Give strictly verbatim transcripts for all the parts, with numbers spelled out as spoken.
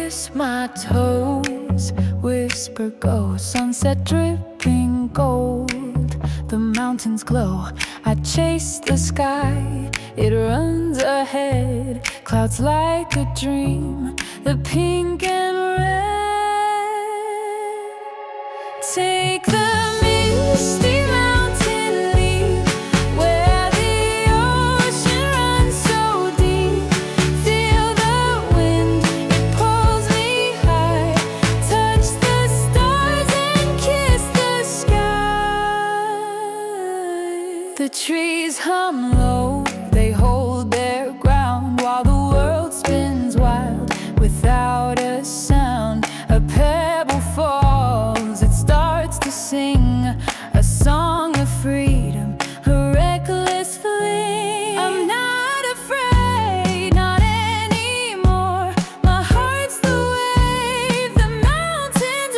kiss my toes, whisper go, sunset dripping gold. The mountains glow, I chase the sky, it runs ahead, clouds like a dream, the pink and red. Take the misty mountain leap, where the ocean runs so deep. Feel the wind, it pulls me high. Touch the stars and kiss the sky. The trees hum low, they hold their ground, while the world spins wild without a sound. A pebble falls, it starts to sing a song of freedom, a reckless fling. I'm not afraid, not anymore. My heart's the wave, the mountains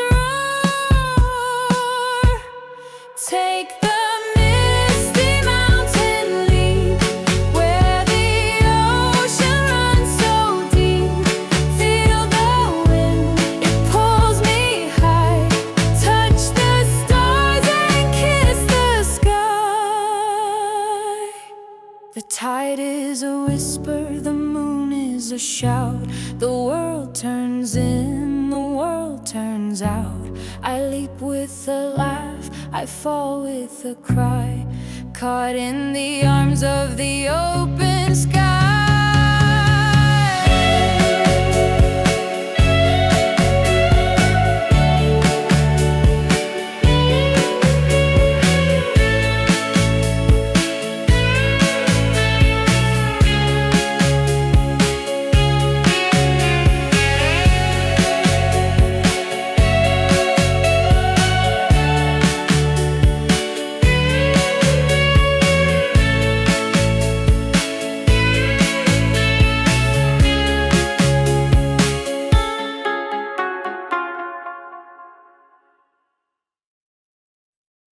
roar. Take the misty mountain leap, where the ocean runs so deep. Feel the wind, it pulls me high. Touch the stars and kiss the sky. The tide is a whisper, the moon is a shout. The world turns in, the world turns out. I leap with a laugh, I fall with a cry, caught in the arms of the open